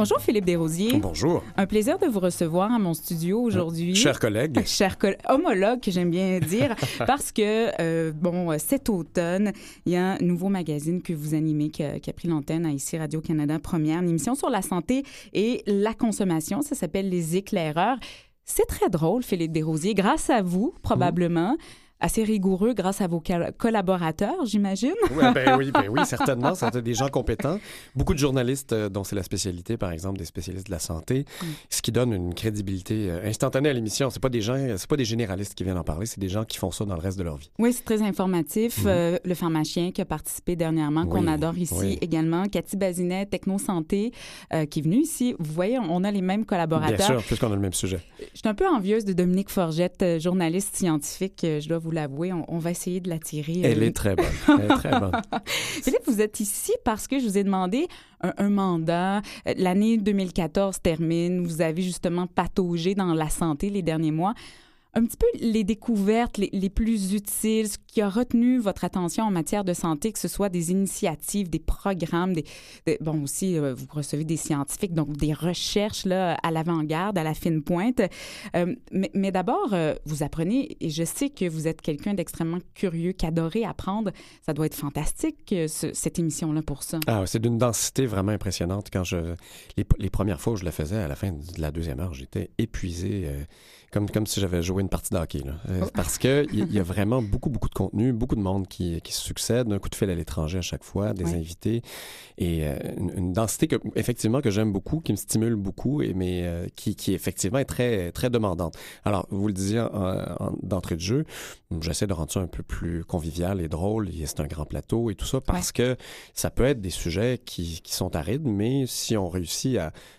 Bonjour Philippe Desrosiers. Bonjour. Un plaisir de vous recevoir à mon studio aujourd'hui. Chers collègues. Homologue, que j'aime bien dire, parce que, cet automne, il y a un nouveau magazine que vous animez qui a pris l'antenne à ici Radio-Canada Première, une émission sur la santé et la consommation. Ça s'appelle Les Éclaireurs. C'est très drôle, Philippe Desrosiers, grâce à vous, probablement. Assez rigoureux grâce à vos collaborateurs, j'imagine. Oui, certainement. Ça a des gens compétents. Beaucoup de journalistes dont c'est la spécialité, par exemple, des spécialistes de la santé, ce qui donne une crédibilité instantanée à l'émission. C'est pas des généralistes qui viennent en parler, c'est des gens qui font ça dans le reste de leur vie. Oui, c'est très informatif. Le pharmacien qui a participé dernièrement, qu'on adore ici également. Cathy Bazinet, Techno-Santé, qui est venue ici. Vous voyez, on a les mêmes collaborateurs. Bien sûr, puisqu'on a le même sujet. Je suis un peu envieuse de Dominique Forgette, journaliste scientifique, je dois vous l'avouer, on va essayer de l'attirer. Elle est très bonne. Elle est très bonne. Philippe, vous êtes ici parce que je vous ai demandé un mandat. L'année 2014 termine. Vous avez justement pataugé dans la santé les derniers mois. Un petit peu les découvertes les plus utiles, ce qui a retenu votre attention en matière de santé, que ce soit des initiatives, des programmes, aussi, vous recevez des scientifiques, donc des recherches là, à l'avant-garde, à la fine pointe. Mais d'abord, vous apprenez, et je sais que vous êtes quelqu'un d'extrêmement curieux, qui adorait apprendre. Ça doit être fantastique, cette émission-là, pour ça. Ah, c'est d'une densité vraiment impressionnante. Les premières fois où je le faisais, à la fin de la deuxième heure, j'étais épuisé, comme si j'avais joué une partie de hockey. Parce qu'il y a vraiment beaucoup de contenu, beaucoup de monde qui se succède, un coup de fil à l'étranger à chaque fois, des invités, et une densité effectivement que j'aime beaucoup, qui me stimule beaucoup, mais qui effectivement est très, très demandante. Alors, vous le disiez d'entrée de jeu, j'essaie de rendre ça un peu plus convivial et drôle, et c'est un grand plateau et tout ça, parce que ça peut être des sujets qui sont arides, mais si on réussit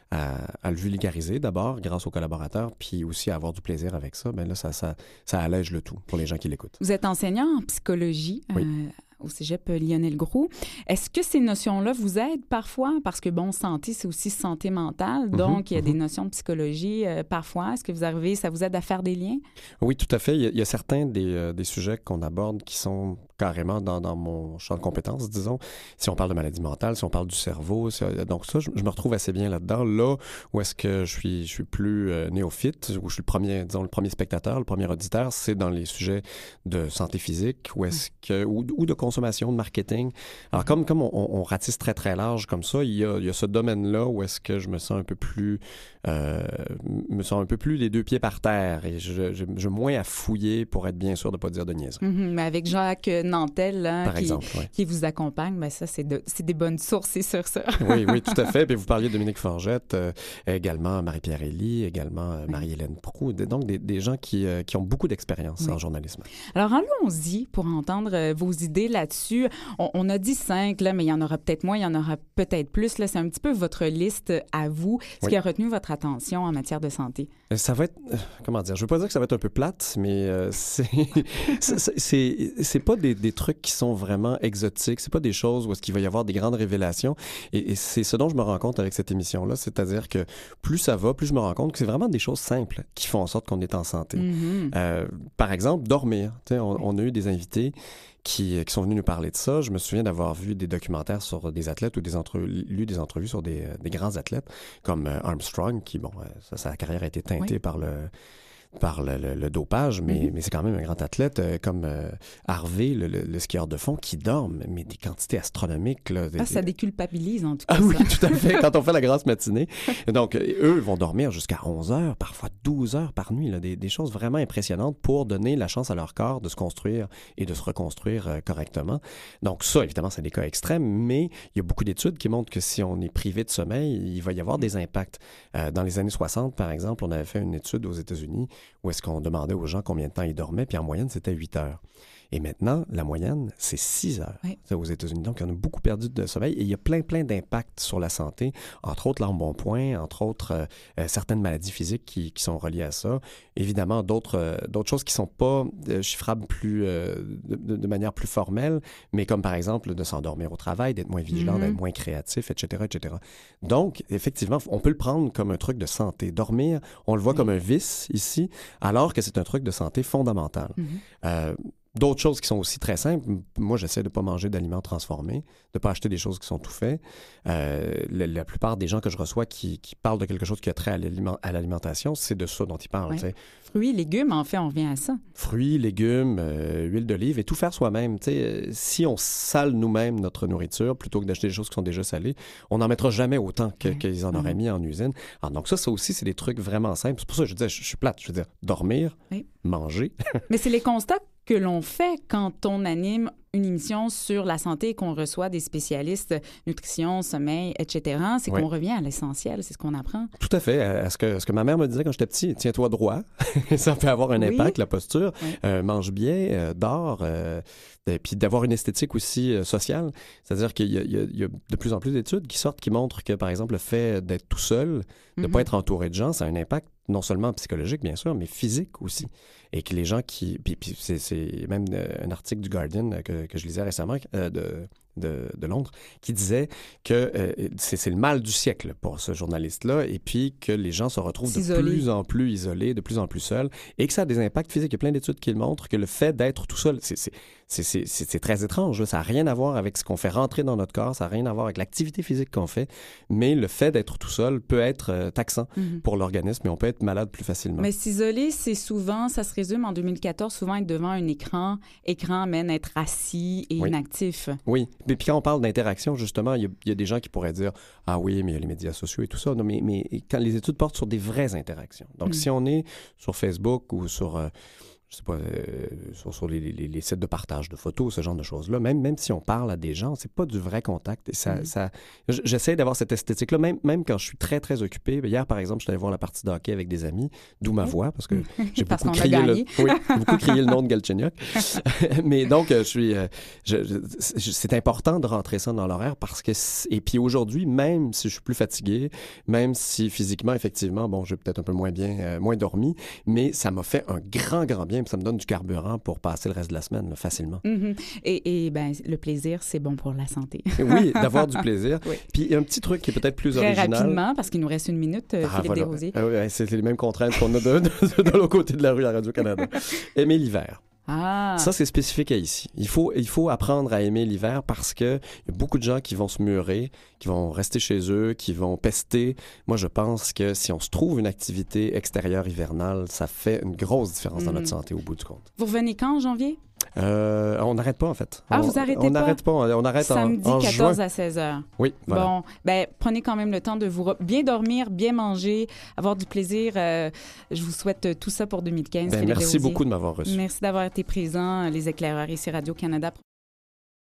à le vulgariser d'abord grâce aux collaborateurs, puis aussi à avoir du plaisir avec ça, bien là, ça allège le tout pour les gens qui l'écoutent. Vous êtes enseignant en psychologie au cégep Lionel Groulx. Est-ce que ces notions-là vous aident parfois? Parce que, santé, c'est aussi santé mentale, donc il y a des notions de psychologie parfois. Est-ce que ça vous aide à faire des liens? Oui, tout à fait. Il y a certains des sujets qu'on aborde qui sont carrément dans mon champ de compétences, disons. Si on parle de maladie mentale, si on parle du cerveau, donc ça, je me retrouve assez bien là-dedans. Là où est-ce que je suis plus néophyte, où je suis le premier spectateur, le premier auditeur, c'est dans les sujets de santé physique, ou de consommation, de marketing. Alors, comme on ratisse très, très large comme ça, il y a ce domaine-là où est-ce que je me sens un peu plus les deux pieds par terre, et je moins à fouiller pour être bien sûr de ne pas dire de niaiserie. Mais avec Jacques Nantel, par exemple, qui vous accompagne, ça, c'est des bonnes sources, c'est sûr ça. Oui, tout à fait. Puis vous parliez de Dominique Forgette, également Marie-Pierre Elie, également Marie-Hélène Proulx, donc des gens qui ont beaucoup d'expérience en journalisme. Alors, allons-y pour entendre vos idées là-dessus. On a dit 5, là, mais il y en aura peut-être moins, il y en aura peut-être plus. Là, c'est un petit peu votre liste à vous, ce qui a retenu votre attention en matière de santé. Ça va être, comment dire, je veux pas dire que ça va être un peu plate, mais c'est pas des trucs qui sont vraiment exotiques, c'est pas des choses où est-ce qu'il va y avoir des grandes révélations, et c'est ce dont je me rends compte avec cette émission-là, c'est-à-dire que plus ça va, plus je me rends compte que c'est vraiment des choses simples qui font en sorte qu'on est en santé. Par exemple, dormir. On a eu des invités qui sont venus nous parler de ça. Je me souviens d'avoir vu des documentaires sur des athlètes ou lu des entrevues sur des grands athlètes comme Armstrong, qui, sa carrière a été teintée par le dopage, mais c'est quand même un grand athlète, comme Harvey, le skieur de fond, qui dort, mais des quantités astronomiques. Là, ça déculpabilise, en tout cas. Ah oui, tout à fait, quand on fait la grasse matinée. Donc, eux vont dormir jusqu'à 11 heures, parfois 12 heures par nuit, là, des choses vraiment impressionnantes pour donner la chance à leur corps de se construire et de se reconstruire correctement. Donc ça, évidemment, c'est des cas extrêmes, mais il y a beaucoup d'études qui montrent que si on est privé de sommeil, il va y avoir des impacts. Dans les années 60, par exemple, on avait fait une étude aux États-Unis où est-ce qu'on demandait aux gens combien de temps ils dormaient, puis en moyenne, c'était 8 heures. Et maintenant, la moyenne, c'est 6 heures aux États-Unis. Donc, on a beaucoup perdu de sommeil, et il y a plein d'impacts sur la santé, entre autres l'embonpoint, entre autres certaines maladies physiques qui sont reliées à ça. Évidemment, d'autres choses qui ne sont pas chiffrables de manière plus formelle, mais comme par exemple de s'endormir au travail, d'être moins vigilant, d'être moins créatif, etc., etc. Donc, effectivement, on peut le prendre comme un truc de santé. Dormir, on le voit comme un vice ici, alors que c'est un truc de santé fondamental. d'autres choses qui sont aussi très simples. Moi, j'essaie de ne pas manger d'aliments transformés, de ne pas acheter des choses qui sont tout faites. La plupart des gens que je reçois qui parlent de quelque chose qui a trait à l'alimentation, c'est de ça dont ils parlent. Ouais. Fruits, légumes, en fait, on revient à ça. Fruits, légumes, huile d'olive et tout faire soi-même. Si on sale nous-mêmes notre nourriture plutôt que d'acheter des choses qui sont déjà salées, on n'en mettra jamais autant qu'ils en auraient mis en usine. Alors, donc ça aussi, c'est des trucs vraiment simples. C'est pour ça que je disais, je suis plate. Je veux dire, dormir, manger. Mais c'est les constats que l'on fait quand on anime une émission sur la santé et qu'on reçoit des spécialistes nutrition, sommeil, etc. C'est qu'on revient à l'essentiel, c'est ce qu'on apprend. Tout à fait. Ce que ma mère me disait quand j'étais petit, tiens-toi droit. Ça peut avoir un impact, la posture. Mange bien, dors. Puis d'avoir une esthétique aussi sociale. C'est-à-dire qu'il y a de plus en plus d'études qui sortent qui montrent que, par exemple, le fait d'être tout seul, de ne pas être entouré de gens, ça a un impact non seulement psychologique, bien sûr, mais physique aussi. Et que les gens qui... Puis c'est même un article du Guardian que je lisais récemment de Londres, qui disait que c'est le mal du siècle pour ce journaliste-là, et puis que les gens se retrouvent de plus en plus isolés, de plus en plus seuls, et que ça a des impacts physiques. Il y a plein d'études qui le montrent, que le fait d'être tout seul, c'est très étrange. Là. Ça n'a rien à voir avec ce qu'on fait rentrer dans notre corps, ça n'a rien à voir avec l'activité physique qu'on fait, mais le fait d'être tout seul peut être taxant pour l'organisme, et on peut être malade plus facilement. Mais s'isoler, c'est souvent, ça se résume en 2014, souvent être devant un écran mène à être assis et inactif. Oui. Puis quand on parle d'interaction, justement, il y a des gens qui pourraient dire « Ah oui, mais il y a les médias sociaux et tout ça. » Non, mais quand les études portent sur des vraies interactions. Donc, si on est sur Facebook ou sur... je sais pas, sur les sites de partage de photos, ce genre de choses-là, même si on parle à des gens, c'est pas du vrai contact. Et j'essaie d'avoir cette esthétique-là, même quand je suis très, très occupé. Hier, par exemple, je suis allé voir la partie de hockey avec des amis, d'où ma voix, parce que j'ai beaucoup crié le nom de Galchenyuk. Mais donc, c'est important de rentrer ça dans l'horaire parce que... Et puis aujourd'hui, même si je suis plus fatigué, même si physiquement, effectivement, bon, j'ai peut-être un peu moins dormi, mais ça m'a fait un grand, grand bien. Ça me donne du carburant pour passer le reste de la semaine, là, facilement. Et ben, le plaisir, c'est bon pour la santé. Oui, d'avoir du plaisir. Puis, il y a un petit truc qui est peut-être plus original. Très rapidement, parce qu'il nous reste une minute, Philippe Desrosiers. C'est les mêmes contraintes qu'on a de l'autre côté de la rue à Radio-Canada. Aimer l'hiver. Ah. Ça, c'est spécifique à ici. Il faut apprendre à aimer l'hiver parce qu'il y a beaucoup de gens qui vont se murer, qui vont rester chez eux, qui vont pester. Moi, je pense que si on se trouve une activité extérieure hivernale, ça fait une grosse différence dans notre santé au bout du compte. Vous revenez quand, en janvier? On n'arrête pas, en fait. Vous arrêtez pas? On n'arrête pas. On arrête samedi, en 14 juin. à 16 heures. Oui, voilà. Bon, ben prenez quand même le temps de bien dormir, bien manger, avoir du plaisir. Je vous souhaite tout ça pour 2015. Merci beaucoup de m'avoir reçu. Merci d'avoir été présent, les éclaireurs ici Radio-Canada.